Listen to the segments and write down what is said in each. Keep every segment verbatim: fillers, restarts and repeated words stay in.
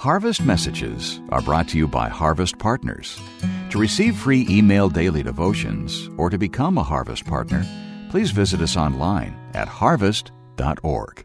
Harvest Messages are brought to you by Harvest Partners. To receive free email daily devotions or to become a Harvest Partner, please visit us online at harvest dot org.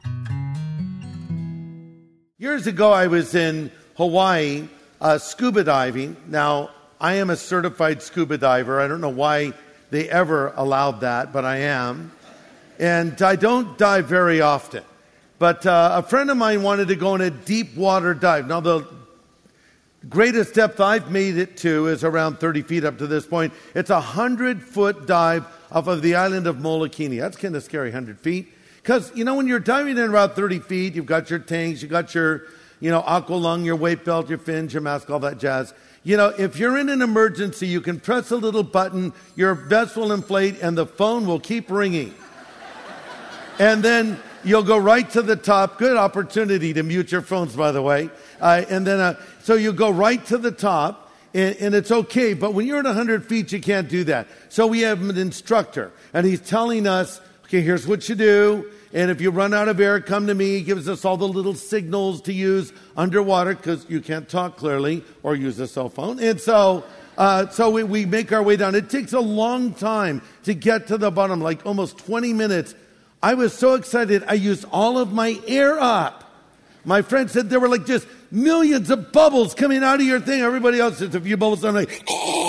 Years ago, I was in Hawaii uh, scuba diving. Now, I am a certified scuba diver. I don't know why they ever allowed that, but I am. And I don't dive very often. But uh, a friend of mine wanted to go on a deep water dive. Now, the greatest depth I've made it to is around thirty feet up to this point. It's a one hundred foot dive off of the island of Molokini. That's kind of scary, one hundred feet. Because, you know, when you're diving in around thirty feet, you've got your tanks, you've got your, you know, aqua lung, your weight belt, your fins, your mask, all that jazz. You know, if you're in an emergency, you can press a little button, your vest will inflate, and the phone will keep ringing. And then you'll go right to the top. Good opportunity to mute your phones, by the way. Uh, and then, uh, so you go right to the top, and, and it's okay. But when you're at one hundred feet, you can't do that. So we have an instructor, and he's telling us, okay, here's what you do. And if you run out of air, come to me. He gives us all the little signals to use underwater because you can't talk clearly or use a cell phone. And so, uh, so we, we make our way down. It takes a long time to get to the bottom, like almost twenty minutes. I was so excited, I used all of my air up. My friend said there were like just millions of bubbles coming out of your thing. Everybody else says a few bubbles. I'm like,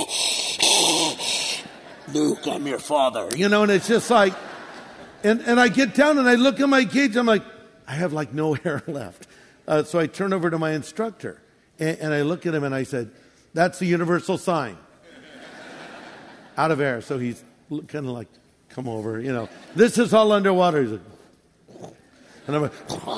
Luke, I'm your father. You know, and it's just like, and, and I get down and I look at my gauge. I'm like, I have like no air left. Uh, so I turn over to my instructor and, and I look at him and I said, that's the universal sign. Out of air. So he's kind of like, come over, you know. This is all underwater. He's like, and I'm like,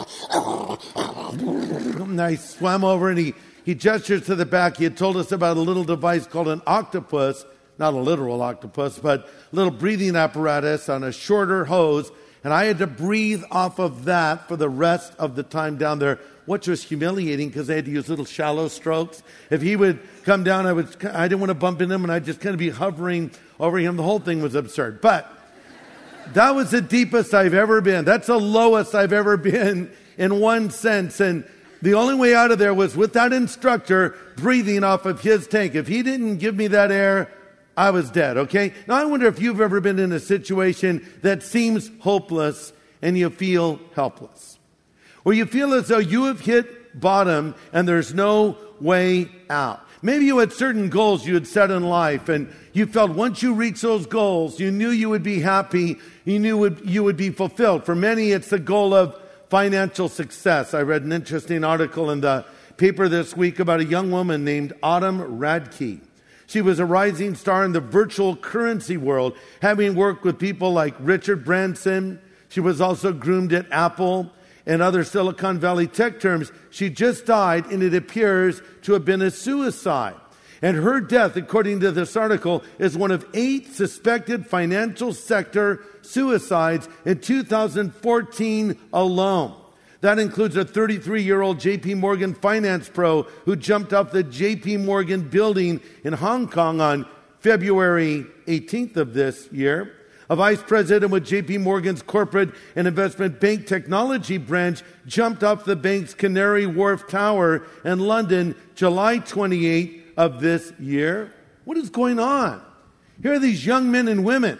and I swam over and he, he gestures to the back. He had told us about a little device called an octopus, not a literal octopus, but a little breathing apparatus on a shorter hose. And I had to breathe off of that for the rest of the time down there, which was humiliating because I had to use little shallow strokes. If he would come down, I would, I didn't want to bump into him and I'd just kind of be hovering over him. The whole thing was absurd. But that was the deepest I've ever been. That's the lowest I've ever been in one sense. And the only way out of there was with that instructor breathing off of his tank. If he didn't give me that air, I was dead, okay? Now I wonder if you've ever been in a situation that seems hopeless and you feel helpless. Or you feel as though you have hit bottom and there's no way out. Maybe you had certain goals you had set in life and you felt once you reached those goals, you knew you would be happy, you knew would, you would be fulfilled. For many, it's the goal of financial success. I read an interesting article in the paper this week about a young woman named Autumn Radke. She was a rising star in the virtual currency world, having worked with people like Richard Branson. She was also groomed at Apple and other Silicon Valley tech terms. She just died, and it appears to have been a suicide. And her death, according to this article, is one of eight suspected financial sector suicides in two thousand fourteen alone. That includes a thirty-three-year-old J P Morgan finance pro who jumped off the J P Morgan building in Hong Kong on February eighteenth of this year. A vice president with J P Morgan's corporate and investment bank technology branch jumped off the bank's Canary Wharf Tower in London July twenty-eighth of this year. What is going on? Here are these young men and women,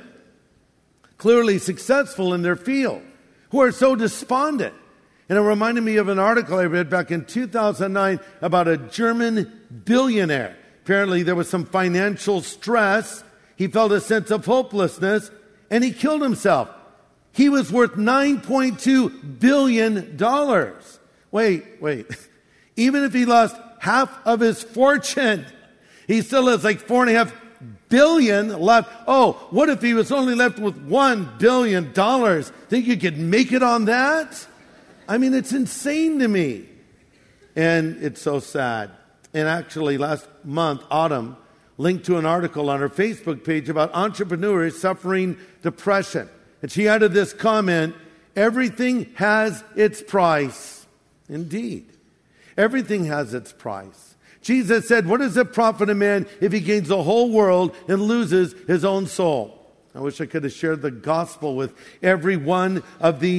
clearly successful in their field, who are so despondent. And it reminded me of an article I read back in two thousand nine about a German billionaire. Apparently there was some financial stress. He felt a sense of hopelessness, and he killed himself. He was worth nine point two billion dollars. Wait, wait. Even if he lost half of his fortune, he still has like four and a half billion left. Oh, what if he was only left with one billion dollars? Think you could make it on that? I mean, it's insane to me. And it's so sad. And actually, last month, Autumn linked to an article on her Facebook page about entrepreneurs suffering depression. And she added this comment, everything has its price. Indeed. Everything has its price. Jesus said, what does it profit a man if he gains the whole world and loses his own soul? I wish I could have shared the gospel with every one of these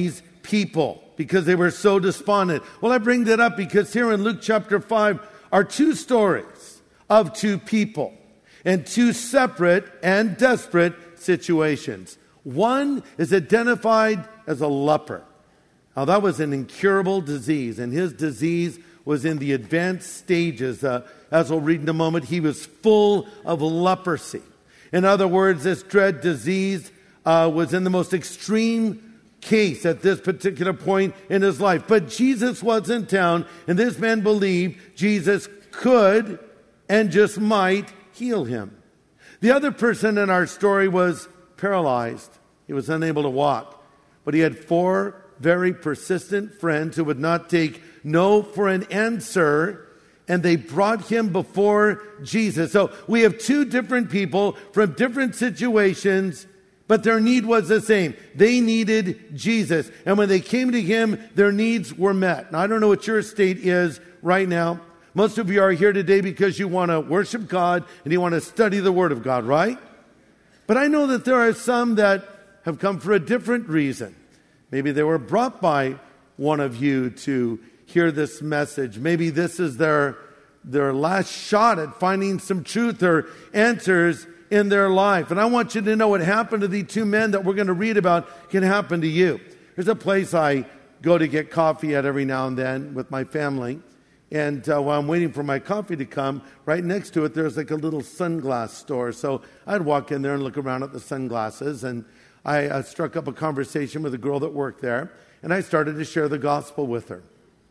people because they were so despondent. Well, I bring that up because here in Luke chapter five are two stories of two people and two separate and desperate situations. One is identified as a leper. Now, that was an incurable disease, and his disease was in the advanced stages. Uh, as we'll read in a moment, he was full of leprosy. In other words, this dread disease uh, was in the most extreme case at this particular point in his life. But Jesus was in town, and this man believed Jesus could and just might heal him. The other person in our story was paralyzed. He was unable to walk, but he had four very persistent friends who would not take no for an answer, and they brought him before Jesus. So we have two different people from different situations, but their need was the same. They needed Jesus. And when they came to him, their needs were met. Now, I don't know what your state is right now. Most of you are here today because you want to worship God and you want to study the Word of God, right? But I know that there are some that have come for a different reason. Maybe they were brought by one of you to hear this message. Maybe this is their, their last shot at finding some truth or answers in their life. And I want you to know what happened to the two men that we're going to read about can happen to you. There's a place I go to get coffee at every now and then with my family. And uh, while I'm waiting for my coffee to come, right next to it, there's like a little sunglass store. So I'd walk in there and look around at the sunglasses. And I uh, struck up a conversation with a girl that worked there. And I started to share the gospel with her.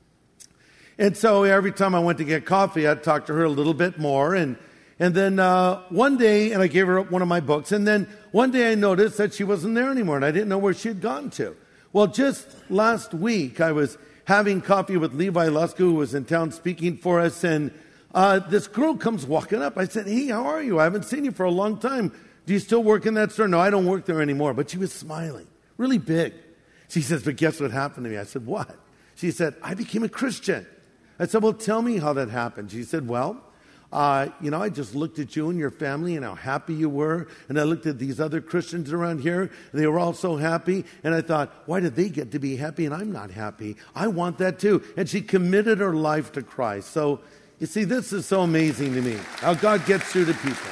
And so every time I went to get coffee, I'd talk to her a little bit more. And and then uh, one day, and I gave her one of my books. And then one day I noticed that she wasn't there anymore. And I didn't know where she had gone to. Well, just last week, I was having coffee with Levi Lusko, who was in town speaking for us, and uh, this girl comes walking up. I said, "Hey, how are you? I haven't seen you for a long time. Do you still work in that store?" "No, I don't work there anymore." But she was smiling, really big. She says, "But guess what happened to me?" I said, "What?" She said, "I became a Christian." I said, "Well, tell me how that happened." She said, "Well, uh, you know, I just looked at you and your family and how happy you were. And I looked at these other Christians around here, and they were all so happy. And I thought, why did they get to be happy and I'm not happy? I want that too." And she committed her life to Christ. So, you see, this is so amazing to me, how God gets through to people.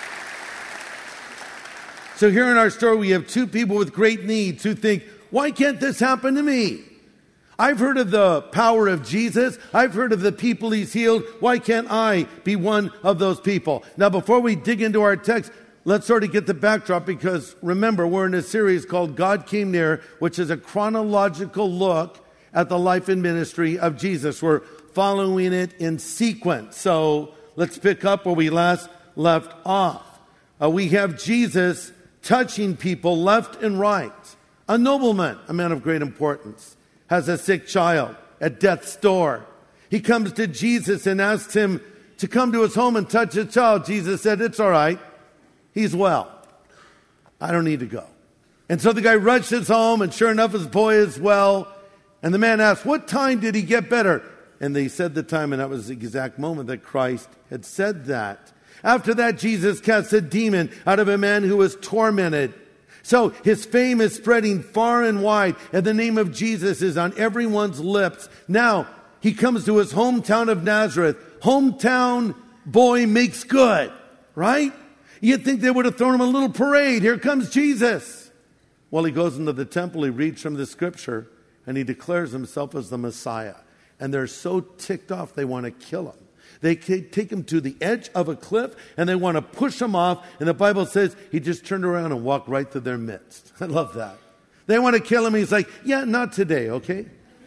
So here in our story, we have two people with great needs who think, why can't this happen to me? I've heard of the power of Jesus. I've heard of the people he's healed. Why can't I be one of those people? Now, before we dig into our text, let's sort of get the backdrop, because remember, we're in a series called God Came Near, which is a chronological look at the life and ministry of Jesus. We're following it in sequence. So let's pick up where we last left off. Uh, we have Jesus touching people left and right. A nobleman, a man of great importance, has a sick child at death's door. He comes to Jesus and asks him to come to his home and touch his child. Jesus said, "It's all right. He's well. I don't need to go." And so the guy rushes home, and sure enough, his boy is well. And the man asked, "What time did he get better?" And they said the time, and that was the exact moment that Christ had said that. After that, Jesus cast a demon out of a man who was tormented. So his fame is spreading far and wide, and the name of Jesus is on everyone's lips. Now, he comes to his hometown of Nazareth. Hometown boy makes good, right? You'd think they would have thrown him a little parade. Here comes Jesus. Well, he goes into the temple, he reads from the scripture, and he declares himself as the Messiah. And they're so ticked off, they want to kill him. They take him to the edge of a cliff, and they want to push him off. And the Bible says he just turned around and walked right through their midst. I love that. They want to kill him. He's like, "Yeah, not today, okay?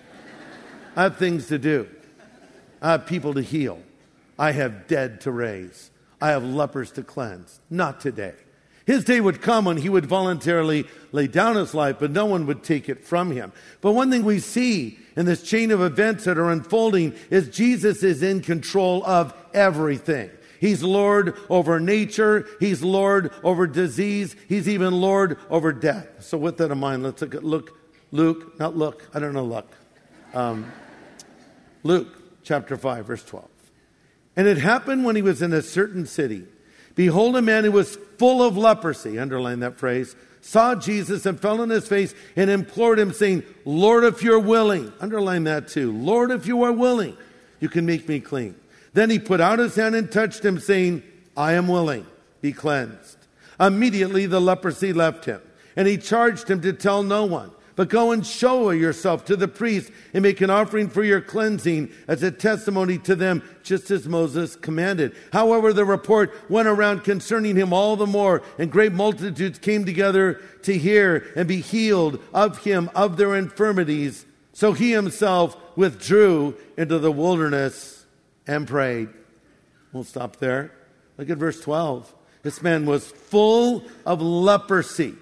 I have things to do. I have people to heal. I have dead to raise. I have lepers to cleanse. Not today." His day would come when he would voluntarily lay down his life, but no one would take it from him. But one thing we see in this chain of events that are unfolding is Jesus is in control of everything. He's Lord over nature. He's Lord over disease. He's even Lord over death. So with that in mind, let's look at Luke, Luke, not look, I don't know Luke. Um, Luke chapter five, verse twelve. "And it happened when he was in a certain city, behold, a man who was full of leprosy," underline that phrase, saw Jesus and fell on his face and implored him, saying, Lord, if you're willing, underline that too, Lord, if you are willing, you can make me clean. Then he put out his hand and touched him, saying, I am willing, be cleansed. Immediately the leprosy left him, and he charged him to tell no one, but go and show yourself to the priest and make an offering for your cleansing as a testimony to them, just as Moses commanded. However, the report went around concerning him all the more, and great multitudes came together to hear and be healed of him of their infirmities. So he himself withdrew into the wilderness and prayed. We'll stop there. Look at verse twelve. This man was full of leprosy.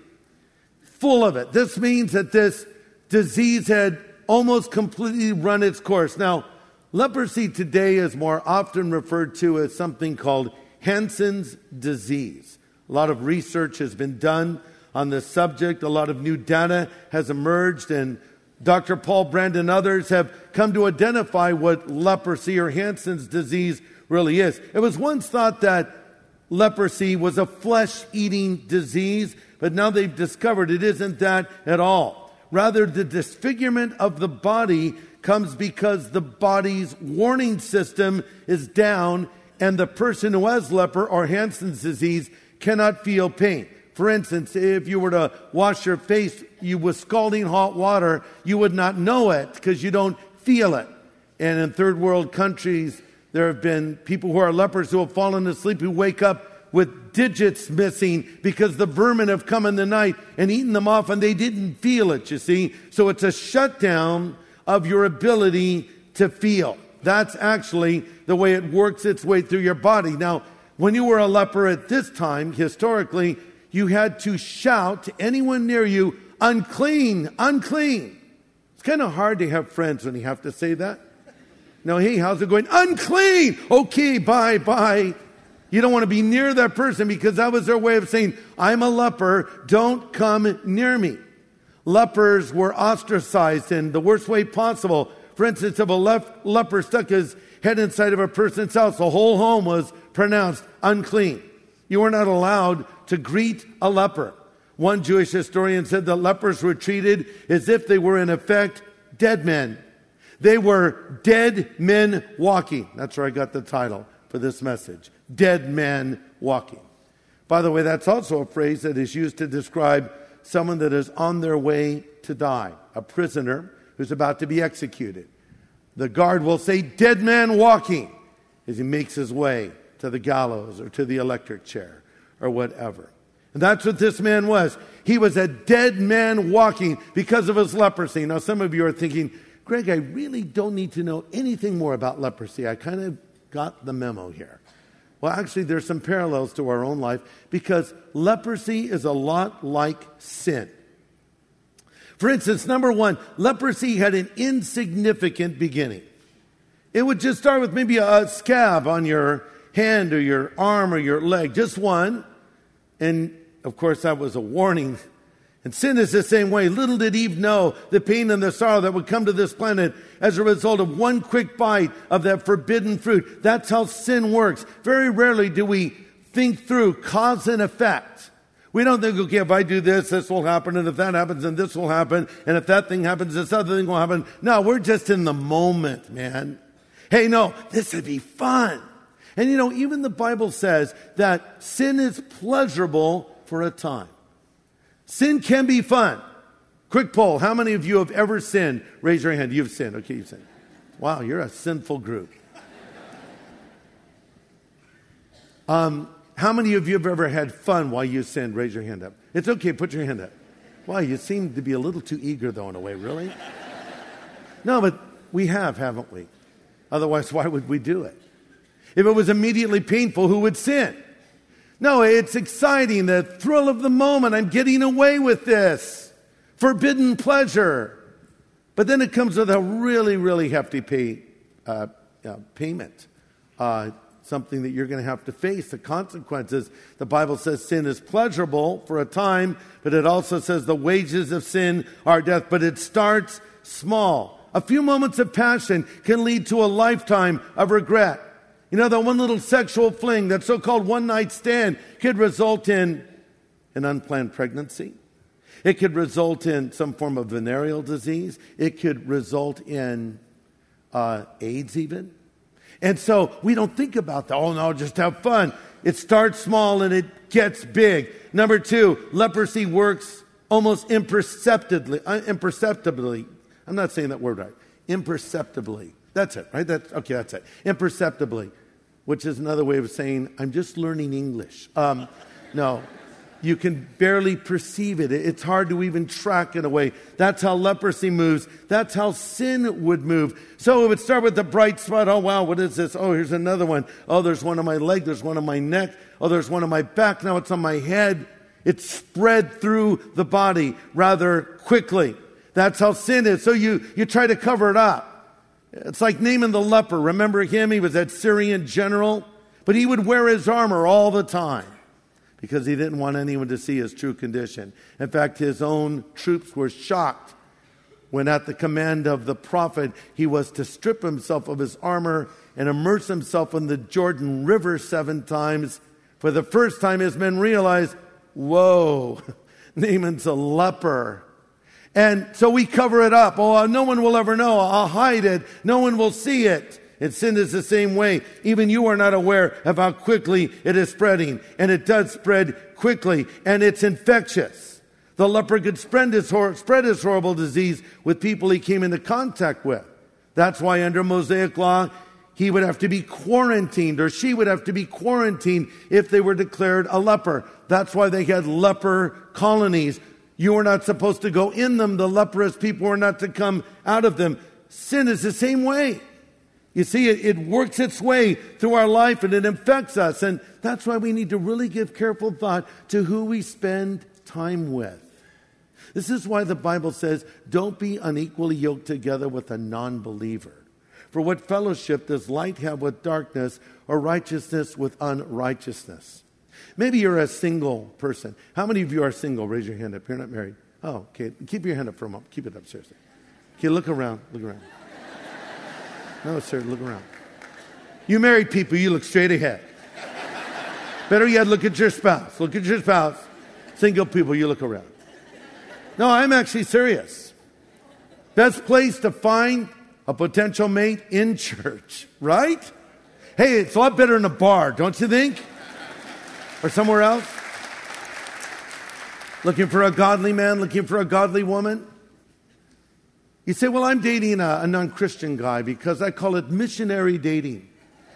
Full of it. This means that this disease had almost completely run its course. Now, leprosy today is more often referred to as something called Hansen's disease. A lot of research has been done on this subject. A lot of new data has emerged, and Doctor Paul Brand and others have come to identify what leprosy or Hansen's disease really is. It was once thought that leprosy was a flesh-eating disease, but now they've discovered it isn't that at all. Rather, the disfigurement of the body comes because the body's warning system is down, and the person who has leper or Hansen's disease cannot feel pain. For instance, if you were to wash your face you with scalding hot water, you would not know it because you don't feel it. And in third world countries, there have been people who are lepers who have fallen asleep, who wake up with digits missing because the vermin have come in the night and eaten them off, and they didn't feel it, you see. So it's a shutdown of your ability to feel. That's actually the way it works its way through your body. Now, when you were a leper at this time, historically, you had to shout to anyone near you, unclean, unclean. It's kind of hard to have friends when you have to say that. No, hey, how's it going? Unclean! Okay, bye, bye. You don't want to be near that person because that was their way of saying, I'm a leper, don't come near me. Lepers were ostracized in the worst way possible. For instance, if a lep- leper stuck his head inside of a person's house, the whole home was pronounced unclean. You were not allowed to greet a leper. One Jewish historian said that lepers were treated as if they were in effect dead men. They were dead men walking. That's where I got the title for this message. Dead men walking. By the way, that's also a phrase that is used to describe someone that is on their way to die. A prisoner who's about to be executed. The guard will say, dead man walking, as he makes his way to the gallows or to the electric chair or whatever. And that's what this man was. He was a dead man walking because of his leprosy. Now, some of you are thinking, Greg, I really don't need to know anything more about leprosy. I kind of got the memo here. Well, actually, there's some parallels to our own life because leprosy is a lot like sin. For instance, number one, leprosy had an insignificant beginning. It would just start with maybe a scab on your hand or your arm or your leg, just one. And, of course, that was a warning. And sin is the same way. Little did Eve know the pain and the sorrow that would come to this planet as a result of one quick bite of that forbidden fruit. That's how sin works. Very rarely do we think through cause and effect. We don't think, okay, if I do this, this will happen, and if that happens, then this will happen, and if that thing happens, this other thing will happen. No, we're just in the moment, man. Hey, no, this would be fun. And you know, even the Bible says that sin is pleasurable for a time. Sin can be fun. Quick poll. How many of you have ever sinned? Raise your hand. You've sinned. Okay, you've sinned. Wow, you're a sinful group. Um, how many of you have ever had fun while you sinned? Raise your hand up. It's okay. Put your hand up. Wow, you seem to be a little too eager, though, in a way. Really? No, but we have, haven't we? Otherwise, why would we do it? If it was immediately painful, who would sin? No, it's exciting, the thrill of the moment. I'm getting away with this. Forbidden pleasure. But then it comes with a really, really hefty pay, uh, uh, payment. Uh, something that you're going to have to face, the consequences. The Bible says sin is pleasurable for a time, but it also says the wages of sin are death. But it starts small. A few moments of passion can lead to a lifetime of regret. You know, that one little sexual fling, that so-called one-night stand, could result in an unplanned pregnancy, It could result in some form of venereal disease. It could result in uh, AIDS even. And so we don't think about that. Oh, no, just have fun. It starts small and it gets big. Number two, leprosy works almost imperceptibly. Uh, imperceptibly. I'm not saying that word right. Imperceptibly. That's it, right? That's, okay, that's it. Imperceptibly, which is another way of saying, I'm just learning English. Um, no, you can barely perceive it. It's hard to even track in a way. That's how leprosy moves. That's how sin would move. So it would start with the bright spot. Oh, wow, what is this? Oh, here's another one. Oh, there's one on my leg. There's one on my neck. Oh, there's one on my back. Now it's on my head. It's spread through the body rather quickly. That's how sin is. So you, you try to cover it up. It's like Naaman the leper. Remember him? He was that Syrian general. But he would wear his armor all the time because he didn't want anyone to see his true condition. In fact, his own troops were shocked when at the command of the prophet, he was to strip himself of his armor and immerse himself in the Jordan River seven times. For the first time, his men realized, whoa, Naaman's a leper. And so we cover it up. Oh, no one will ever know. I'll hide it. No one will see it. And sin is the same way. Even you are not aware of how quickly it is spreading. And it does spread quickly. And it's infectious. The leper could spread his, hor- spread his horrible disease with people he came into contact with. That's why under Mosaic law, he would have to be quarantined, or she would have to be quarantined if they were declared a leper. That's why they had leper colonies. You were not supposed to go in them. The leprous people were not to come out of them. Sin is the same way. You see, it, it works its way through our life and it infects us. And that's why we need to really give careful thought to who we spend time with. This is why the Bible says, don't be unequally yoked together with a non-believer. For what fellowship does light have with darkness, or righteousness with unrighteousness? Maybe you're a single person. How many of you are single? Raise your hand up. You're not married. Oh, okay. Keep your hand up for a moment. Keep it up, seriously. Okay, look around. Look around. No, sir, look around. You married people, you look straight ahead. Better yet, look at your spouse. Look at your spouse. Single people, you look around. No, I'm actually serious. Best place to find a potential mate in church, right? Hey, it's a lot better in a bar, don't you think? Or somewhere else? Looking for a godly man, looking for a godly woman? You say, well, I'm dating a, a non-Christian guy because I call it missionary dating.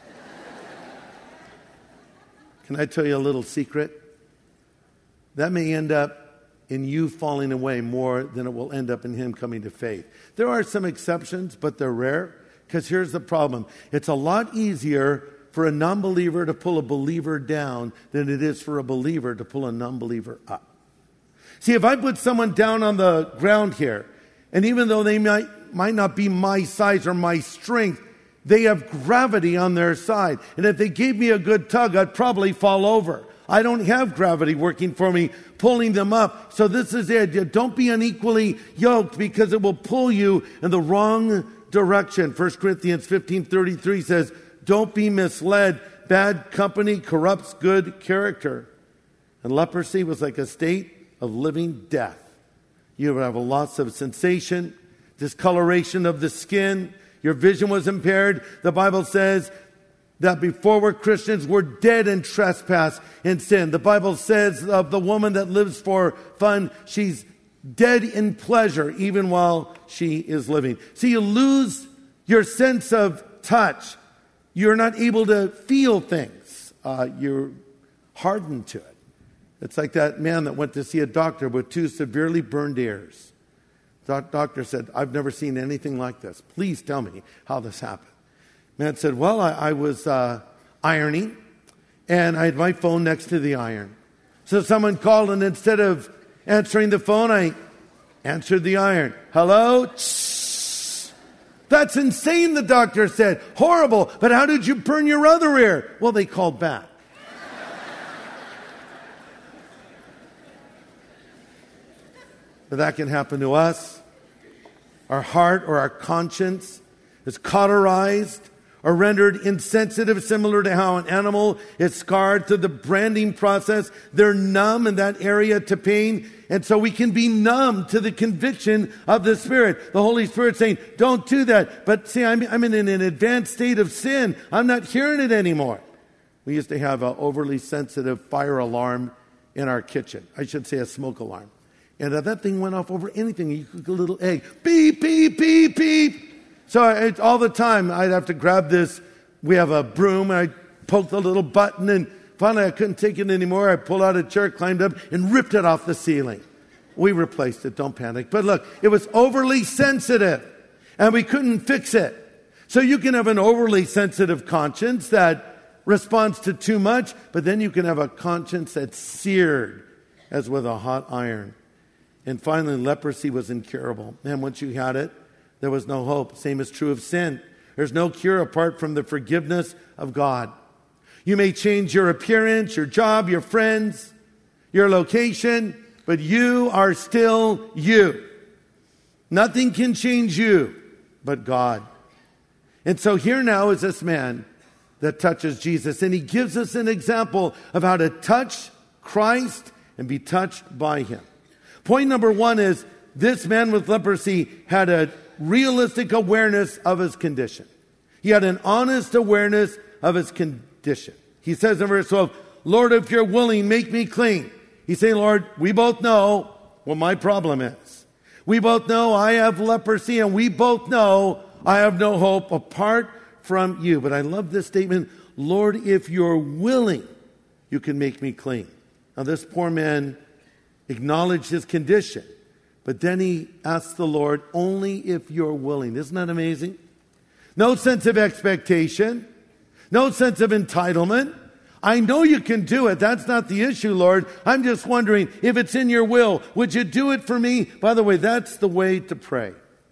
Can I tell you a little secret? That may end up in you falling away more than it will end up in him coming to faith. There are some exceptions, but they're rare, because here's the problem. It's a lot easier for a non-believer to pull a believer down than it is for a believer to pull a non-believer up. See, if I put someone down on the ground here, and even though they might, might not be my size or my strength, they have gravity on their side. And if they gave me a good tug, I'd probably fall over. I don't have gravity working for me, pulling them up. So this is the idea. Don't be unequally yoked, because it will pull you in the wrong direction. First Corinthians fifteen thirty-three says, don't be misled. Bad company corrupts good character. And leprosy was like a state of living death. You would have a loss of sensation, discoloration of the skin. Your vision was impaired. The Bible says that before we're Christians, we're dead in trespass and sin. The Bible says of the woman that lives for fun, she's dead in pleasure even while she is living. See, you lose your sense of touch. You're not able to feel things. Uh, you're hardened to it. It's like that man that went to see a doctor with two severely burned ears. The doctor said, I've never seen anything like this. Please tell me how this happened. Man said, well, I, I was uh, ironing, and I had my phone next to the iron. So someone called, and instead of answering the phone, I answered the iron. Hello? Shh. That's insane, the doctor said. Horrible, but how did you burn your other ear? Well, they called back. But that can happen to us. Our heart or our conscience is cauterized, are rendered insensitive, similar to how an animal is scarred through the branding process. They're numb in that area to pain. And so we can be numb to the conviction of the Spirit. The Holy Spirit saying, don't do that. But see, I'm, I'm in an advanced state of sin. I'm not hearing it anymore. We used to have an overly sensitive fire alarm in our kitchen. I should say a smoke alarm. And uh, that thing went off over anything. You cook a little egg. Beep, beep, beep, beep. So I, all the time I'd have to grab this. We have a broom. And I'd poke the little button. And finally I couldn't take it anymore. I pulled out a chair, climbed up, and ripped it off the ceiling. We replaced it. Don't panic. But look, it was overly sensitive. And we couldn't fix it. So you can have an overly sensitive conscience that responds to too much. But then you can have a conscience that's seared as with a hot iron. And finally, leprosy was incurable. And once you had it, there was no hope. Same is true of sin. There's no cure apart from the forgiveness of God. You may change your appearance, your job, your friends, your location, but you are still you. Nothing can change you but God. And so here now is this man that touches Jesus. And he gives us an example of how to touch Christ and be touched by him. Point number one is this man with leprosy had a realistic awareness of his condition. He had an honest awareness of his condition. He says in verse twelve, Lord, if you're willing, make me clean. He's saying, Lord, we both know what my problem is. We both know I have leprosy, and we both know I have no hope apart from you. But I love this statement, Lord, if you're willing, you can make me clean. Now this poor man acknowledged his condition, but then he asked the Lord, only if you're willing. Isn't that amazing? No sense of expectation, no sense of entitlement. I know you can do it. That's not the issue, Lord. I'm just wondering if it's in your will. Would you do it for me? By the way, that's the way to pray.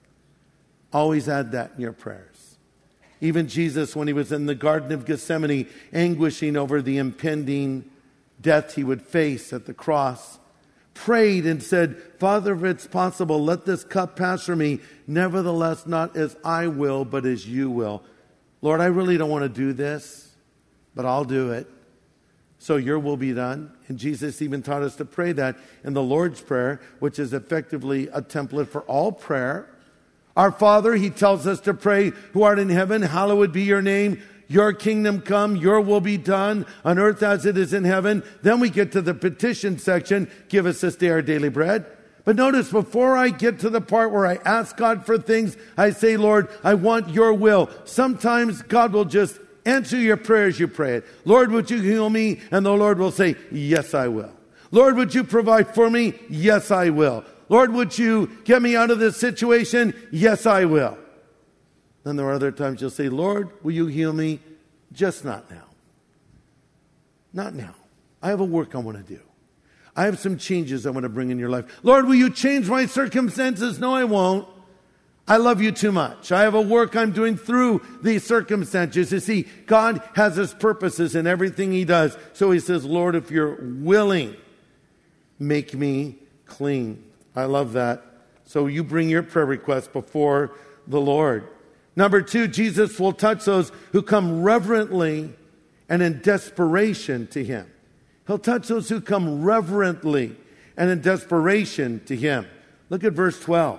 Always add that in your prayers. Even Jesus, when he was in the Garden of Gethsemane, anguishing over the impending death he would face at the cross, prayed and said, Father, if it's possible, let this cup pass from me. Nevertheless, not as I will, but as you will. Lord, I really don't want to do this, but I'll do it. So your will be done. And Jesus even taught us to pray that in the Lord's Prayer, which is effectively a template for all prayer. Our Father, he tells us to pray, who art in heaven, hallowed be your name. Your kingdom come, your will be done on earth as it is in heaven. Then we get to the petition section. Give us this day our daily bread. But notice, before I get to the part where I ask God for things, I say, Lord, I want your will. Sometimes God will just answer your prayer as you pray it. Lord, would you heal me? And the Lord will say, yes, I will. Lord, would you provide for me? Yes, I will. Lord, would you get me out of this situation? Yes, I will. Then there are other times you'll say, Lord, will you heal me? Just not now. Not now. I have a work I want to do. I have some changes I want to bring in your life. Lord, will you change my circumstances? No, I won't. I love you too much. I have a work I'm doing through these circumstances. You see, God has his purposes in everything he does. So he says, Lord, if you're willing, make me clean. I love that. So you bring your prayer request before the Lord. Number two, Jesus will touch those who come reverently and in desperation to him. He'll touch those who come reverently and in desperation to him. Look at verse twelve.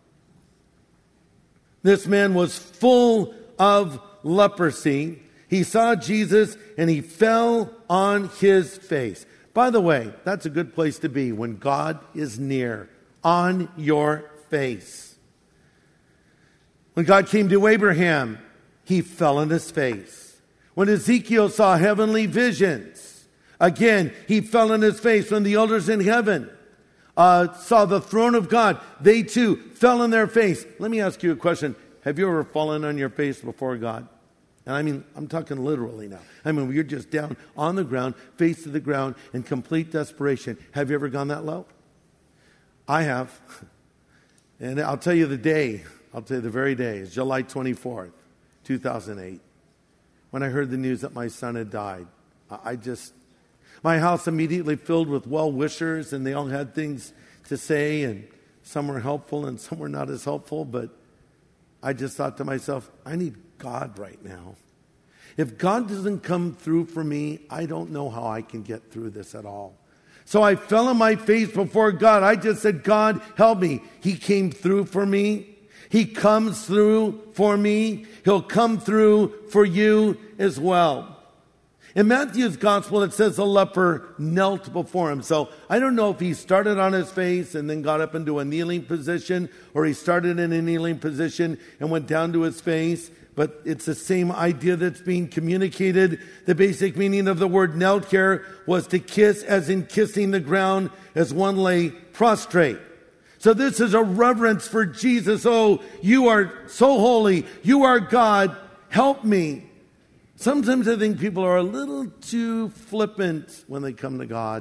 This man was full of leprosy. He saw Jesus and he fell on his face. By the way, that's a good place to be when God is near, on your face. When God came to Abraham, he fell on his face. When Ezekiel saw heavenly visions, again, he fell on his face. When the elders in heaven uh, saw the throne of God, they too fell on their face. Let me ask you a question. Have you ever fallen on your face before God? And I mean, I'm talking literally now. I mean, you're just down on the ground, face to the ground, in complete desperation. Have you ever gone that low? I have. And I'll tell you the day. I'll tell you the very day. It's July twenty-fourth, two thousand eight. When I heard the news that my son had died, I just, my house immediately filled with well-wishers, and they all had things to say, and some were helpful and some were not as helpful, but I just thought to myself, I need God right now. If God doesn't come through for me, I don't know how I can get through this at all. So I fell on my face before God. I just said, God, help me. He came through for me. He comes through for me. He'll come through for you as well. In Matthew's gospel, it says the leper knelt before him. So I don't know if he started on his face and then got up into a kneeling position, or he started in a kneeling position and went down to his face. But it's the same idea that's being communicated. The basic meaning of the word knelt here was to kiss, as in kissing the ground as one lay prostrate. So this is a reverence for Jesus. Oh, you are so holy. You are God. Help me. Sometimes I think people are a little too flippant when they come to God.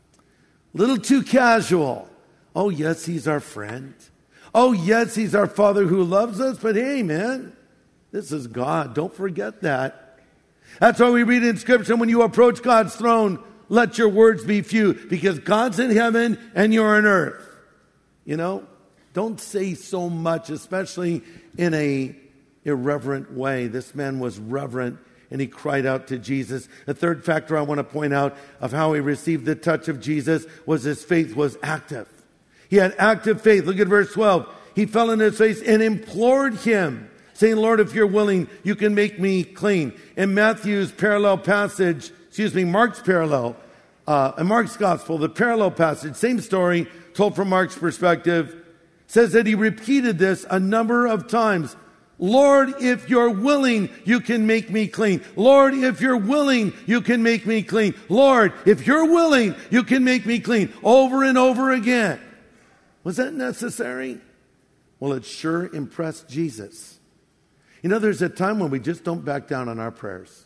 A little too casual. Oh, yes, he's our friend. Oh, yes, he's our Father who loves us. But hey, man, this is God. Don't forget that. That's why we read in Scripture, when you approach God's throne, let your words be few, because God's in heaven and you're on earth. You know, don't say so much, especially in a irreverent way. This man was reverent, and he cried out to Jesus. The third factor I want to point out of how he received the touch of Jesus was his faith was active. He had active faith. Look at verse twelve. He fell on his face and implored him, saying, Lord, if you're willing, you can make me clean. In Matthew's parallel passage, excuse me, Mark's parallel, uh, in Mark's gospel, the parallel passage, same story, told from Mark's perspective, says that he repeated this a number of times. Lord, if you're willing, you can make me clean. Lord, if you're willing, you can make me clean. Lord, if you're willing, you can make me clean. Over and over again. Was that necessary? Well, it sure impressed Jesus. You know, there's a time when we just don't back down on our prayers.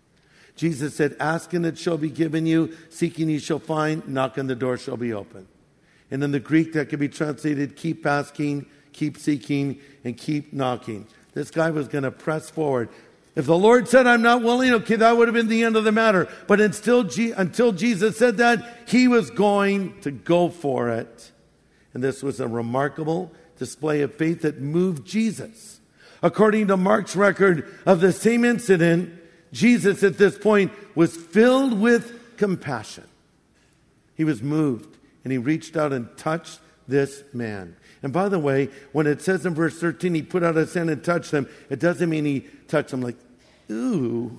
Jesus said, ask and it shall be given you, seeking you shall find, knock and the door shall be open. And in the Greek that could be translated, keep asking, keep seeking, and keep knocking. This guy was going to press forward. If the Lord said, I'm not willing, okay, that would have been the end of the matter. But until, G- until Jesus said that, he was going to go for it. And this was a remarkable display of faith that moved Jesus. According to Mark's record of the same incident, Jesus at this point was filled with compassion. He was moved, and he reached out and touched this man. And by the way, when it says in verse thirteen, he put out his hand and touched him, it doesn't mean he touched him like, ooh.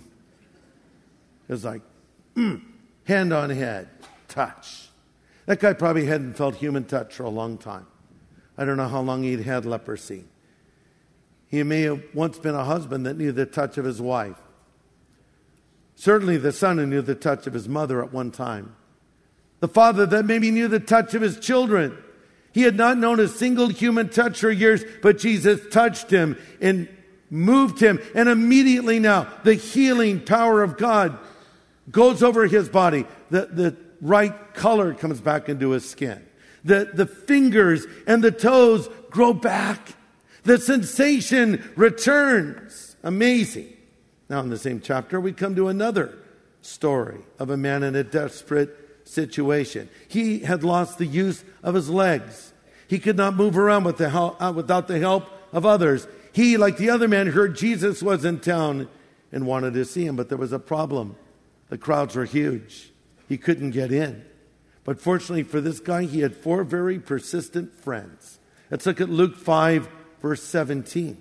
It was like, mm, hand on head, touch. That guy probably hadn't felt human touch for a long time. I don't know how long he'd had leprosy. He may have once been a husband that knew the touch of his wife. Certainly the son who knew the touch of his mother at one time. The father that maybe knew the touch of his children. He had not known a single human touch for years, but Jesus touched him and moved him. And immediately now, the healing power of God goes over his body. The, the right color comes back into his skin. The, the fingers and the toes grow back. The sensation returns. Amazing. Now in the same chapter, we come to another story of a man in a desperate situation. He had lost the use of his legs. He could not move around with the help, uh, without the help of others. He, like the other man, heard Jesus was in town and wanted to see him, but there was a problem. The crowds were huge. He couldn't get in. But fortunately for this guy, he had four very persistent friends. Let's look at Luke five, verse seventeen.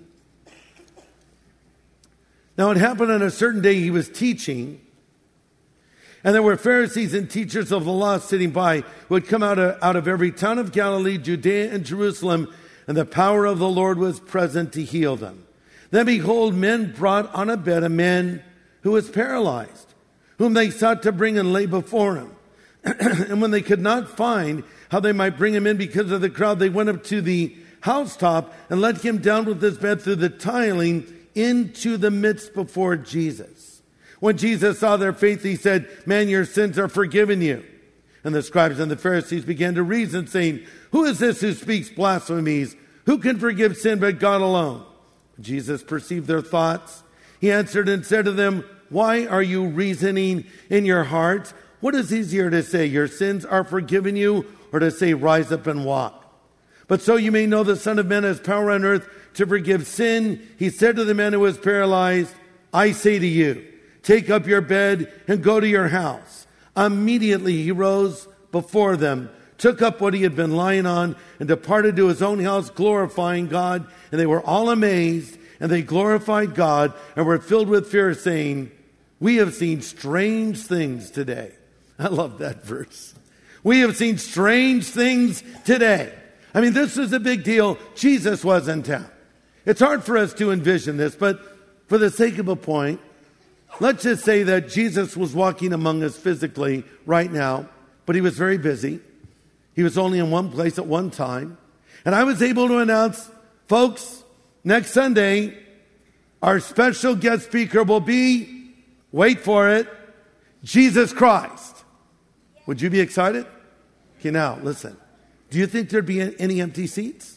Now it happened on a certain day he was teaching, and there were Pharisees and teachers of the law sitting by who had come out of, out of every town of Galilee, Judea, and Jerusalem, and the power of the Lord was present to heal them. Then behold, men brought on a bed a man who was paralyzed, whom they sought to bring and lay before him. And when they could not find how they might bring him in because of the crowd, they went up to the housetop and let him down with his bed through the tiling into the midst before Jesus. When Jesus saw their faith, he said, man, your sins are forgiven you. And the scribes and the Pharisees began to reason, saying, who is this who speaks blasphemies? Who can forgive sin but God alone? Jesus perceived their thoughts. He answered and said to them, why are you reasoning in your hearts? What is easier to say, your sins are forgiven you, or to say, rise up and walk? But so you may know the Son of Man has power on earth to forgive sin. He said to the man who was paralyzed, I say to you, take up your bed and go to your house. Immediately he rose before them, took up what he had been lying on, and departed to his own house, glorifying God. And they were all amazed, and they glorified God, and were filled with fear, saying, we have seen strange things today. I love that verse. We have seen strange things today. I mean, this was a big deal. Jesus was in town. It's hard for us to envision this, but for the sake of a point, let's just say that Jesus was walking among us physically right now, but he was very busy. He was only in one place at one time. And I was able to announce, folks, next Sunday, our special guest speaker will be, wait for it, Jesus Christ. Would you be excited? Okay, now, listen. Do you think there'd be any empty seats?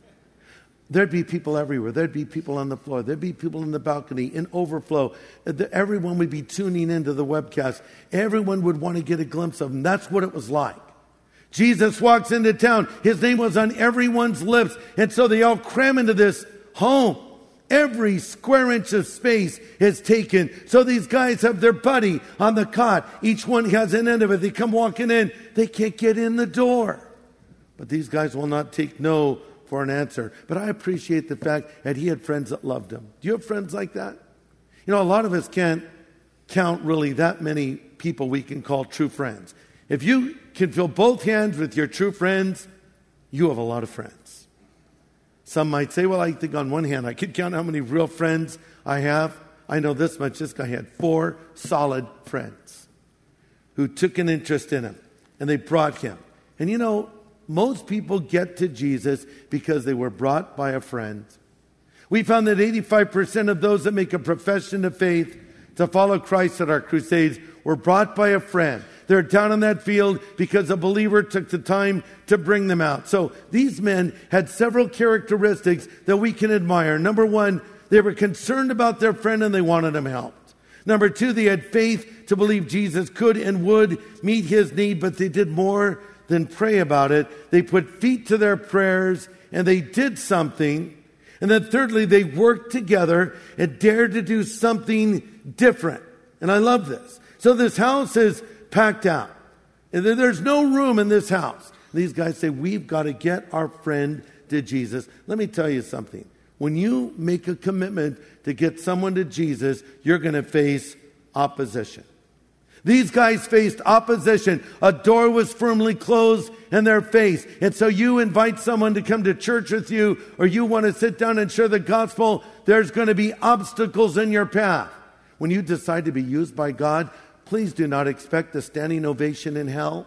There'd be people everywhere. There'd be people on the floor. There'd be people in the balcony, in overflow. Everyone would be tuning into the webcast. Everyone would want to get a glimpse of him. That's what it was like. Jesus walks into town. His name was on everyone's lips. And so they all cram into this home. Every square inch of space is taken. So these guys have their buddy on the cot. Each one has an end of it. They come walking in. They can't get in the door. But these guys will not take no for an answer. But I appreciate the fact that he had friends that loved him. Do you have friends like that? You know, a lot of us can't count really that many people we can call true friends. If you can fill both hands with your true friends, you have a lot of friends. Some might say, well, I think on one hand, I could count how many real friends I have. I know this much. This guy had four solid friends who took an interest in him, and they brought him. And you know, most people get to Jesus because they were brought by a friend. We found that eighty-five percent of those that make a profession of faith to follow Christ at our crusades were brought by a friend. They're down in that field because a believer took the time to bring them out. So these men had several characteristics that we can admire. Number one, they were concerned about their friend and they wanted him helped. Number two, they had faith to believe Jesus could and would meet his need, but they did more than pray about it. They put feet to their prayers and they did something. And then thirdly, they worked together and dared to do something different. And I love this. So this house is packed out. And there's no room in this house. These guys say, we've got to get our friend to Jesus. Let me tell you something. When you make a commitment to get someone to Jesus, you're going to face opposition. These guys faced opposition. A door was firmly closed in their face. And so you invite someone to come to church with you, or you want to sit down and share the gospel, there's going to be obstacles in your path. When you decide to be used by God, please do not expect a standing ovation in hell.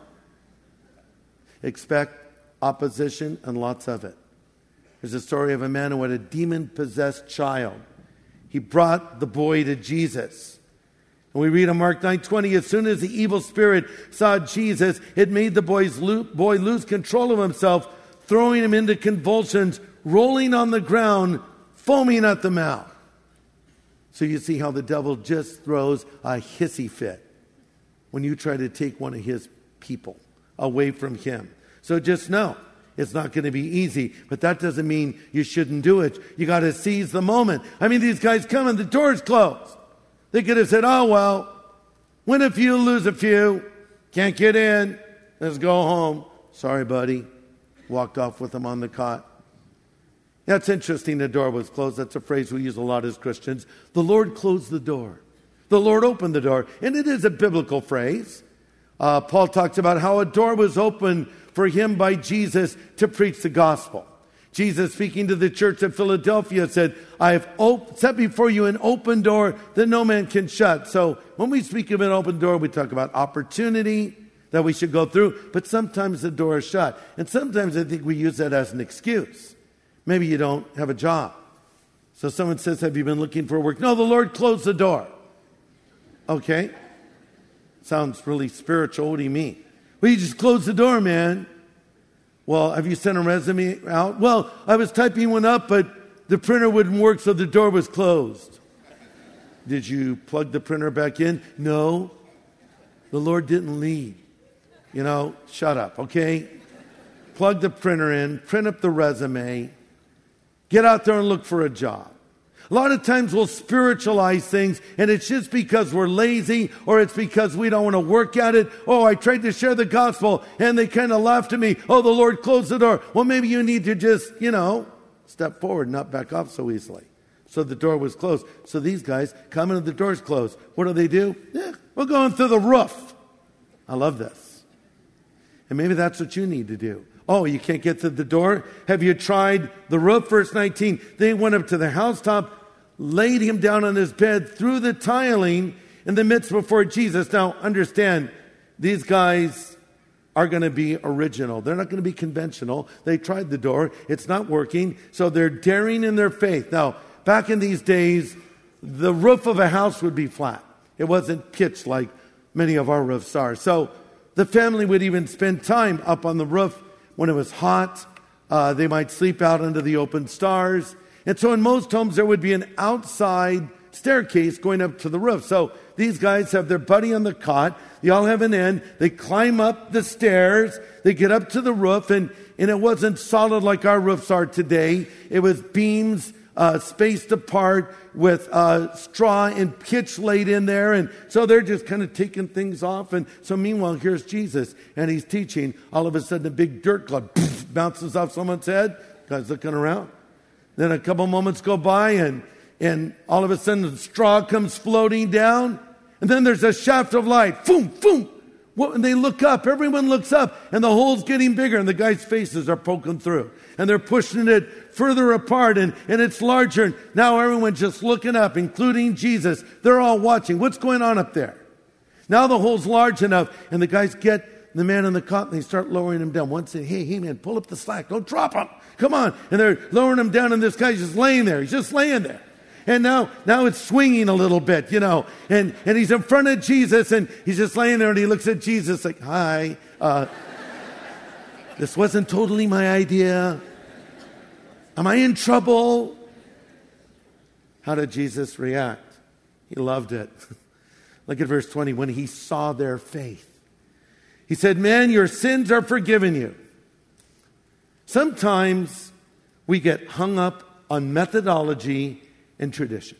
Expect opposition and lots of it. There's a story of a man who had a demon-possessed child. He brought the boy to Jesus. And we read in Mark nine twenty, as soon as the evil spirit saw Jesus, it made the boy's lo- boy lose control of himself, throwing him into convulsions, rolling on the ground, foaming at the mouth. So you see how the devil just throws a hissy fit when you try to take one of his people away from him. So just know, it's not going to be easy, but that doesn't mean you shouldn't do it. You got to seize the moment. I mean, these guys come and the door's closed. They could have said, oh, well, win a few, lose a few. Can't get in. Let's go home. Sorry, buddy. Walked off with them on the cot. That's interesting. The door was closed. That's a phrase we use a lot as Christians. The Lord closed the door. The Lord opened the door. And it is a biblical phrase. Uh, Paul talks about how a door was opened for him by Jesus to preach the gospel. Jesus, speaking to the church at Philadelphia, said, I have op- set before you an open door that no man can shut. So when we speak of an open door, we talk about opportunity that we should go through. But sometimes the door is shut. And sometimes I think we use that as an excuse. Maybe you don't have a job. So someone says, have you been looking for work? No, the Lord closed the door. Okay. Sounds really spiritual. What do you mean? Well, you just closed the door, man. Well, have you sent a resume out? Well, I was typing one up, but the printer wouldn't work, so the door was closed. Did you plug the printer back in? No. The Lord didn't lead. You know, shut up, okay? plug the printer in, print up the resume, get out there and look for a job. A lot of times we'll spiritualize things, and it's just because we're lazy, or it's because we don't want to work at it. Oh, I tried to share the gospel, and they kind of laughed at me. Oh, the Lord closed the door. Well, maybe you need to just, you know, step forward, not back off so easily. So the door was closed. So these guys come in and the door's closed. What do they do? Yeah, we're going through the roof. I love this. And maybe that's what you need to do. Oh, you can't get to the door? Have you tried the roof? Verse nineteen, they went up to the housetop, laid him down on his bed, through the tiling in the midst before Jesus. Now, understand, these guys are going to be original. They're not going to be conventional. They tried the door. It's not working. So they're daring in their faith. Now, back in these days, the roof of a house would be flat. It wasn't pitched like many of our roofs are. So the family would even spend time up on the roof when it was hot. Uh, they might sleep out under the open stars. And so in most homes, there would be an outside staircase going up to the roof. So these guys have their buddy on the cot. They all have an end. They climb up the stairs. They get up to the roof. And, and it wasn't solid like our roofs are today. It was beams uh, spaced apart with uh, straw and pitch laid in there. And so they're just kind of taking things off. And so meanwhile, here's Jesus. And he's teaching. All of a sudden, a big dirt cloud poof, bounces off someone's head. Guy's looking around. Then a couple moments go by, and, and all of a sudden the straw comes floating down. And then there's a shaft of light. Boom, boom. And they look up. Everyone looks up. And the hole's getting bigger. And the guys' faces are poking through. And they're pushing it further apart. And, and it's larger. And now everyone's just looking up, including Jesus. They're all watching. What's going on up there? Now the hole's large enough. And the guys get the man on the cot, and they start lowering him down. One said, hey, hey, man, pull up the slack. Don't drop him. Come on. And they're lowering him down, and this guy's just laying there. He's just laying there. And now, now it's swinging a little bit, you know. And, and he's in front of Jesus, and he's just laying there, and he looks at Jesus like, hi, uh, this wasn't totally my idea. Am I in trouble? How did Jesus react? He loved it. Look at verse twenty. When he saw their faith, he said, man, your sins are forgiven you. Sometimes we get hung up on methodology and tradition.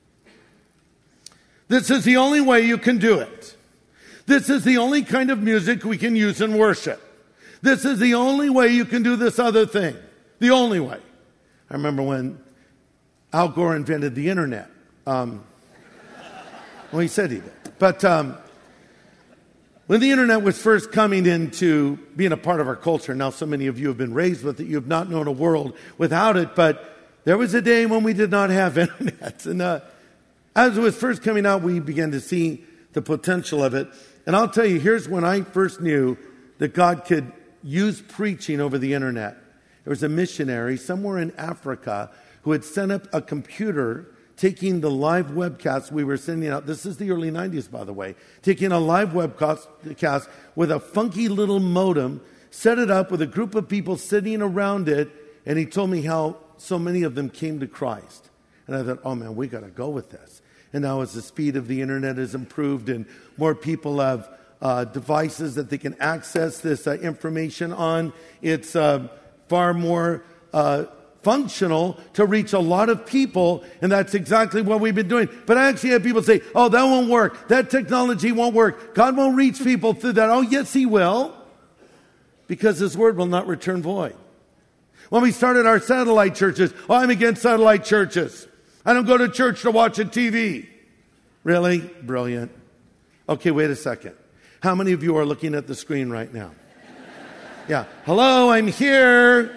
This is the only way you can do it. This is the only kind of music we can use in worship. This is the only way you can do this other thing. The only way. I remember when Al Gore invented the internet. Um, well, he said he did. But um, when the internet was first coming into being a part of our culture, now so many of you have been raised with it, you have not known a world without it, but there was a day when we did not have internet. And uh, as it was first coming out, we began to see the potential of it. And I'll tell you, here's when I first knew that God could use preaching over the internet. There was a missionary somewhere in Africa who had set up a computer taking the live webcast we were sending out. This is the early nineties, by the way. Taking a live webcast with a funky little modem, set it up with a group of people sitting around it, and he told me how so many of them came to Christ. And I thought, oh man, we got to go with this. And now as the speed of the internet has improved and more people have uh, devices that they can access this uh, information on, it's uh, far more uh, functional to reach a lot of people, and that's exactly what we've been doing. But I actually have people say, oh, that won't work. That technology won't work. God won't reach people through that. Oh, yes, he will, because his word will not return void. When we started our satellite churches, oh, I'm against satellite churches. I don't go to church to watch a T V. Really? Brilliant. Okay, wait a second. How many of you are looking at the screen right now? Yeah. Hello, I'm here.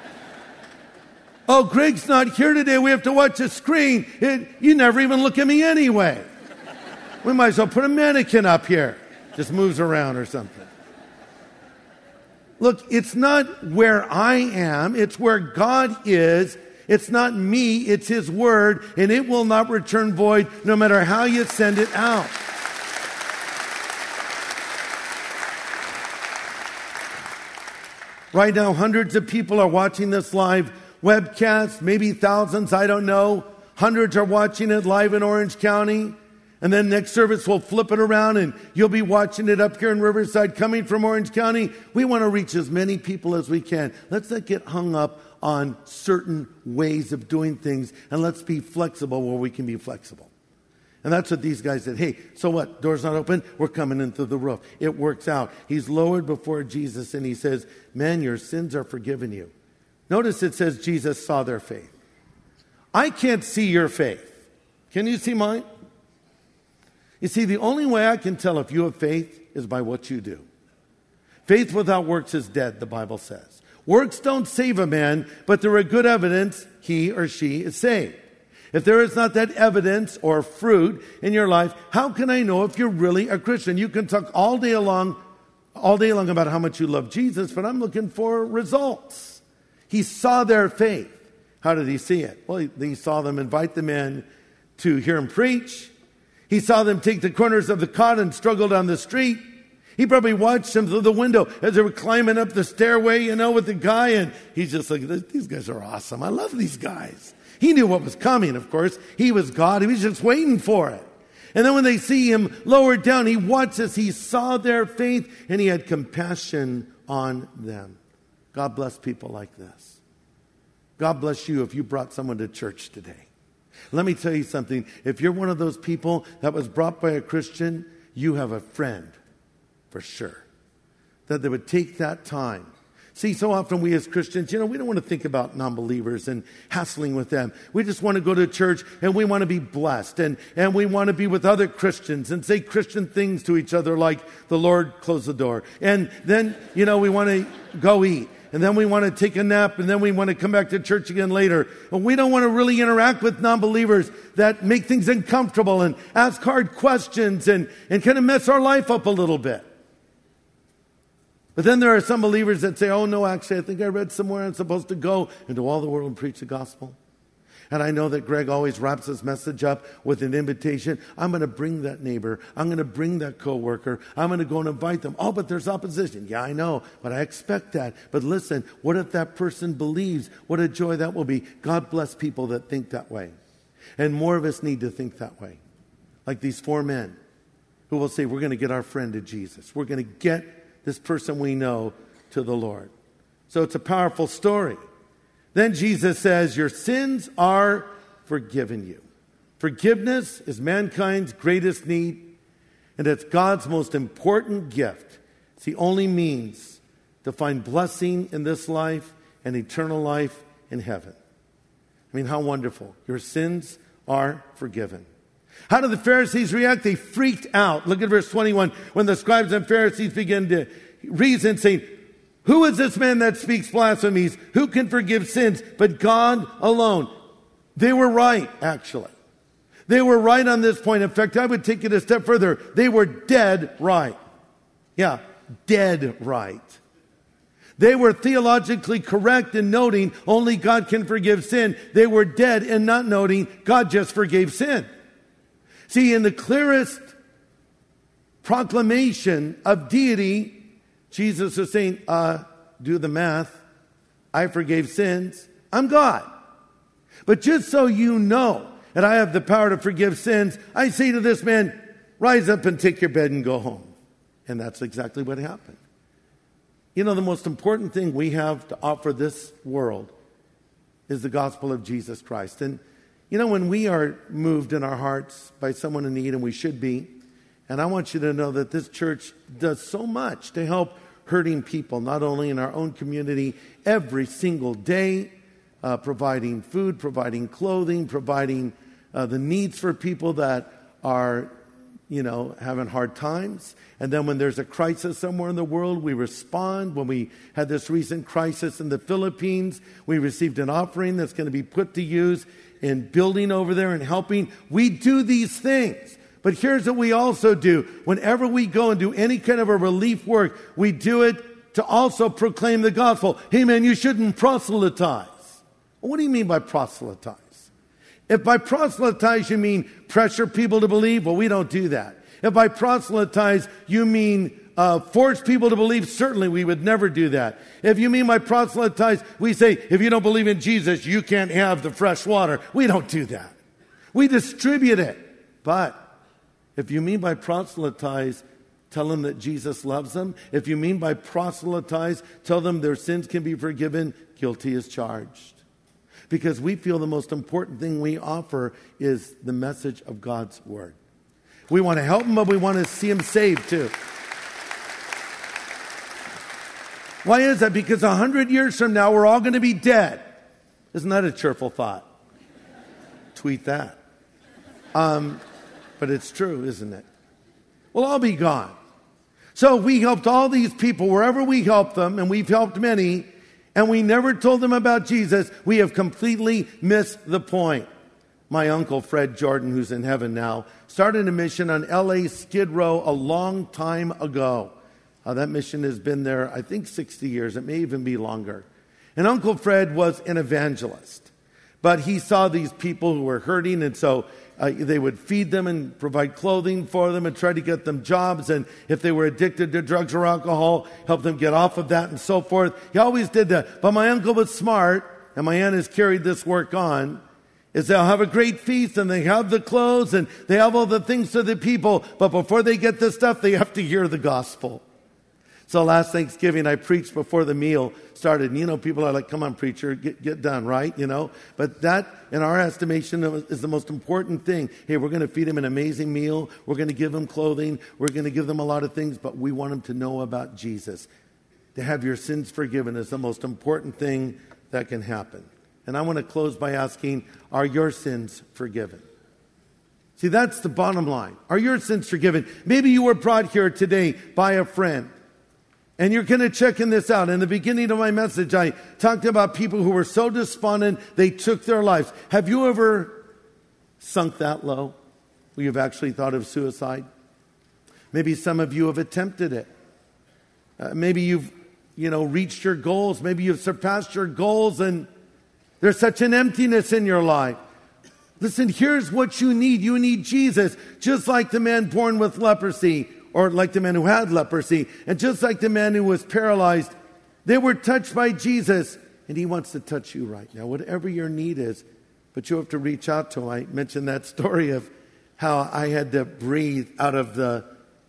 Oh, Greg's not here today. We have to watch a screen. It, you never even look at me anyway. We might as well put a mannequin up here. Just moves around or something. Look, it's not where I am. It's where God is. It's not me. It's his word. And it will not return void no matter how you send it out. Right now, hundreds of people are watching this live webcast, maybe thousands, I don't know. Hundreds are watching it live in Orange County. And then next service, we'll flip it around and you'll be watching it up here in Riverside coming from Orange County. We want to reach as many people as we can. Let's not get hung up on certain ways of doing things, and let's be flexible where we can be flexible. And that's what these guys said. Hey, so what? Door's not open? We're coming in through the roof. It works out. He's lowered before Jesus and he says, man, your sins are forgiven you. Notice it says Jesus saw their faith. I can't see your faith. Can you see mine? You see, the only way I can tell if you have faith is by what you do. Faith without works is dead, the Bible says. Works don't save a man, but they're a good evidence he or she is saved. If there is not that evidence or fruit in your life, how can I know if you're really a Christian? You can talk all day long, all day long about how much you love Jesus, but I'm looking for results. He saw their faith. How did he see it? Well, he, he saw them invite them in to hear him preach. He saw them take the corners of the cot and struggle down the street. He probably watched them through the window as they were climbing up the stairway, you know, with the guy. And he's just like, these guys are awesome. I love these guys. He knew what was coming, of course. He was God. He was just waiting for it. And then when they see him lowered down, he watches. He saw their faith and he had compassion on them. God bless people like this. God bless you if you brought someone to church today. Let me tell you something. If you're one of those people that was brought by a Christian, you have a friend for sure. That they would take that time. See, so often we as Christians, you know, we don't want to think about non-believers and hassling with them. We just want to go to church and we want to be blessed. And, and we want to be with other Christians and say Christian things to each other like the Lord closed the door. And then, you know, we want to go eat. And then we want to take a nap, and then we want to come back to church again later. But we don't want to really interact with non-believers that make things uncomfortable and ask hard questions and, and kind of mess our life up a little bit. But then there are some believers that say, oh no, actually, I think I read somewhere I'm supposed to go into all the world and preach the gospel. And I know that Greg always wraps his message up with an invitation. I'm going to bring that neighbor. I'm going to bring that coworker. I'm going to go and invite them. Oh, but there's opposition. Yeah, I know, but I expect that. But listen, what if that person believes? What a joy that will be. God bless people that think that way. And more of us need to think that way. Like these four men who will say, we're going to get our friend to Jesus. We're going to get this person we know to the Lord. So it's a powerful story. Then Jesus says, your sins are forgiven you. Forgiveness is mankind's greatest need, and it's God's most important gift. It's the only means to find blessing in this life and eternal life in heaven. I mean, how wonderful. Your sins are forgiven. How did the Pharisees react? They freaked out. Look at verse twenty-one. When the scribes and Pharisees began to reason, saying, who is this man that speaks blasphemies? Who can forgive sins but God alone? They were right, actually. They were right on this point. In fact, I would take it a step further. They were dead right. Yeah, dead right. They were theologically correct in noting only God can forgive sin. They were dead in not noting God just forgave sin. See, in the clearest proclamation of deity, Jesus is saying, uh, do the math. I forgave sins. I'm God. But just so you know that I have the power to forgive sins, I say to this man, rise up and take your bed and go home. And that's exactly what happened. You know, the most important thing we have to offer this world is the gospel of Jesus Christ. And, you know, when we are moved in our hearts by someone in need, and we should be, and I want you to know that this church does so much to help hurting people, not only in our own community, every single day, uh, providing food, providing clothing, providing uh, the needs for people that are, you know, having hard times. And then when there's a crisis somewhere in the world, we respond. When we had this recent crisis in the Philippines, we received an offering that's going to be put to use in building over there and helping. We do these things. But here's what we also do. Whenever we go and do any kind of a relief work, we do it to also proclaim the gospel. Hey man, you shouldn't proselytize. What do you mean by proselytize? If by proselytize you mean pressure people to believe, well, we don't do that. If by proselytize you mean uh, force people to believe, certainly we would never do that. If you mean by proselytize, we say, if you don't believe in Jesus, you can't have the fresh water. We don't do that. We distribute it. But If you mean by proselytize, tell them that Jesus loves them. If you mean by proselytize, tell them their sins can be forgiven. Guilty as charged. Because we feel the most important thing we offer is the message of God's word. We want to help them, but we want to see them saved too. Why is that? Because a hundred years from now, we're all going to be dead. Isn't that a cheerful thought? Tweet that. Um, but it's true, isn't it? We'll all be gone. So we helped all these people wherever we helped them, and we've helped many, and we never told them about Jesus. We have completely missed the point. My uncle, Fred Jordan, who's in heaven now, started a mission on L A Skid Row a long time ago. Uh, that mission has been there, I think, sixty years. It may even be longer. And Uncle Fred was an evangelist. But he saw these people who were hurting, and so uh, they would feed them and provide clothing for them and try to get them jobs. And if they were addicted to drugs or alcohol, help them get off of that and so forth. He always did that. But my uncle was smart, and my aunt has carried this work on, is they'll have a great feast, and they have the clothes, and they have all the things to the people. But before they get this stuff, they have to hear the gospel. So last Thanksgiving, I preached before the meal started. And you know, people are like, come on, preacher, get, get done, right? You know, but that, in our estimation, is the most important thing. Hey, we're going to feed them an amazing meal. We're going to give them clothing. We're going to give them a lot of things, but we want them to know about Jesus. To have your sins forgiven is the most important thing that can happen. And I want to close by asking, are your sins forgiven? See, that's the bottom line. Are your sins forgiven? Maybe you were brought here today by a friend. And you're kind of checking this out. In the beginning of my message, I talked about people who were so despondent, they took their lives. Have you ever sunk that low where you've actually thought of suicide? Maybe some of you have attempted it. Uh, maybe you've, you know, reached your goals. Maybe you've surpassed your goals, and there's such an emptiness in your life. Listen, here's what you need. You need Jesus, just like the man born with leprosy, or like the man who had leprosy, and just like the man who was paralyzed. They were touched by Jesus, and he wants to touch you right now, whatever your need is. But you have to reach out to him. I mentioned that story of how I had to breathe out of the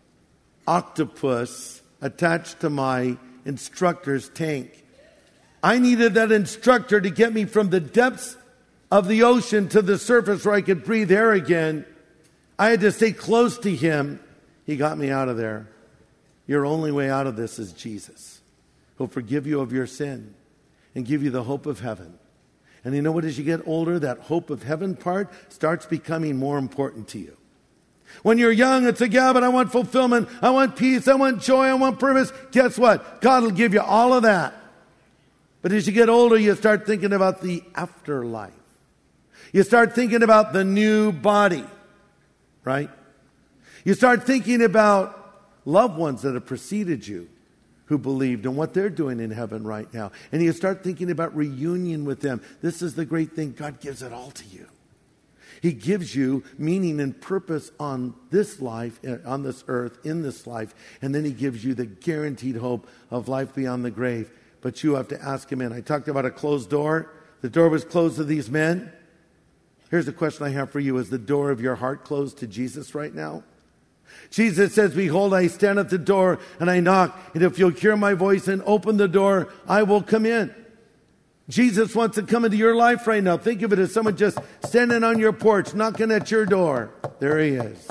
octopus attached to my instructor's tank. I needed that instructor to get me from the depths of the ocean to the surface where I could breathe air again. I had to stay close to him. He got me out of there. Your only way out of this is Jesus. He'll forgive you of your sin and give you the hope of heaven. And you know what? As you get older, that hope of heaven part starts becoming more important to you. When you're young, it's like, yeah, but I want fulfillment. I want peace. I want joy. I want purpose. Guess what? God will give you all of that. But as you get older, you start thinking about the afterlife. You start thinking about the new body, right? You start thinking about loved ones that have preceded you who believed and what they're doing in heaven right now. And you start thinking about reunion with them. This is the great thing. God gives it all to you. He gives you meaning and purpose on this life, on this earth, in this life. And then he gives you the guaranteed hope of life beyond the grave. But you have to ask him in. I talked about a closed door. The door was closed to these men. Here's the question I have for you. Is the door of your heart closed to Jesus right now? Jesus says, behold, I stand at the door and I knock. And if you'll hear my voice and open the door, I will come in. Jesus wants to come into your life right now. Think of it as someone just standing on your porch, knocking at your door. There he is.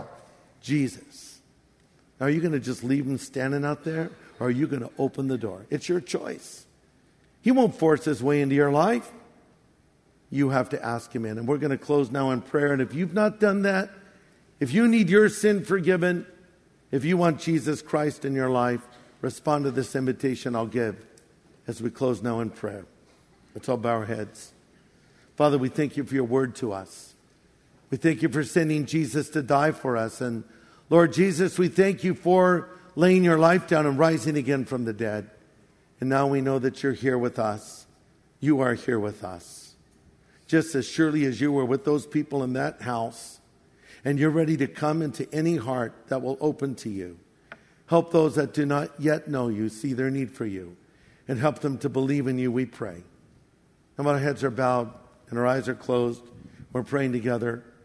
Jesus. Are you going to just leave him standing out there? Or are you going to open the door? It's your choice. He won't force his way into your life. You have to ask him in. And we're going to close now in prayer. And if you've not done that, if you need your sin forgiven, if you want Jesus Christ in your life, respond to this invitation I'll give as we close now in prayer. Let's all bow our heads. Father, we thank you for your word to us. We thank you for sending Jesus to die for us. And Lord Jesus, we thank you for laying your life down and rising again from the dead. And now we know that you're here with us. You are here with us. Just as surely as you were with those people in that house, and you're ready to come into any heart that will open to you. Help those that do not yet know you see their need for you, and help them to believe in you, we pray. And while our heads are bowed and our eyes are closed, we're praying together.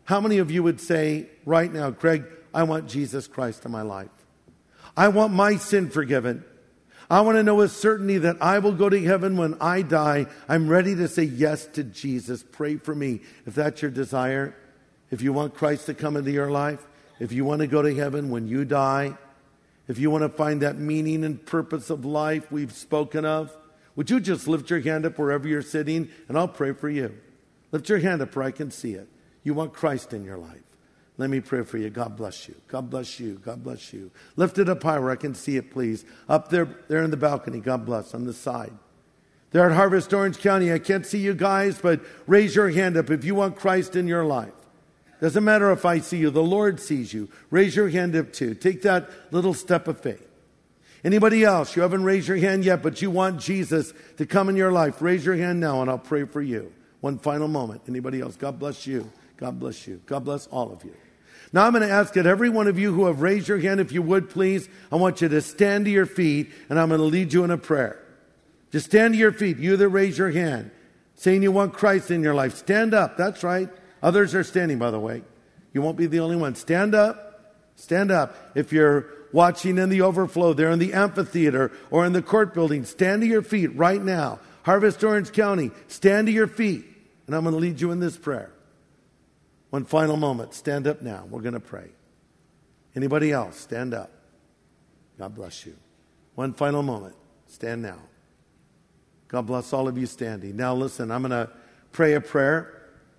How many of you would say right now, Craig, I want Jesus Christ in my life. I want my sin forgiven. I want to know with certainty that I will go to heaven when I die. I'm ready to say yes to Jesus. Pray for me if that's your desire. If you want Christ to come into your life, if you want to go to heaven when you die, if you want to find that meaning and purpose of life we've spoken of, would you just lift your hand up wherever you're sitting, and I'll pray for you. Lift your hand up where I can see it. You want Christ in your life. Let me pray for you. God bless you. God bless you. God bless you. Lift it up high where I can see it, please. Up there, there in the balcony. God bless. On the side. There at Harvest Orange County. I can't see you guys, but raise your hand up if you want Christ in your life. Doesn't matter if I see you. The Lord sees you. Raise your hand up too. Take that little step of faith. Anybody else? You haven't raised your hand yet, but you want Jesus to come in your life. Raise your hand now, and I'll pray for you. One final moment. Anybody else? God bless you. God bless you. God bless all of you. Now I'm going to ask that every one of you who have raised your hand, if you would please, I want you to stand to your feet, and I'm going to lead you in a prayer. Just stand to your feet, you that raise your hand, saying you want Christ in your life. Stand up. That's right. Others are standing, by the way. You won't be the only one. Stand up. Stand up. If you're watching in the overflow there in the amphitheater or in the court building, stand to your feet right now. Harvest Orange County, stand to your feet, and I'm going to lead you in this prayer. One final moment. Stand up now. We're going to pray. Anybody else? Stand up. God bless you. One final moment. Stand now. God bless all of you standing. Now listen, I'm going to pray a prayer.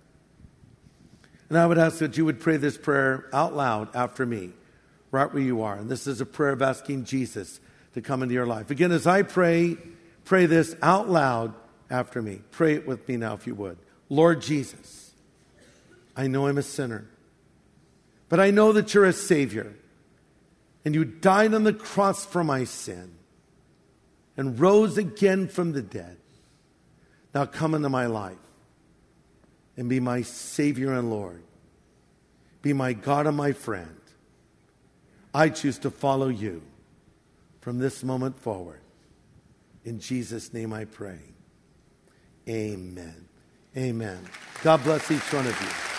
And I would ask that you would pray this prayer out loud after me, right where you are. And this is a prayer of asking Jesus to come into your life. Again, as I pray, pray this out loud after me. Pray it with me now if you would. Lord Jesus, I know I'm a sinner, but I know that you're a Savior, and you died on the cross for my sin and rose again from the dead. Now come into my life and be my Savior and Lord. Be my God and my friend. I choose to follow you from this moment forward. In Jesus' name I pray. Amen. Amen. God bless each one of you.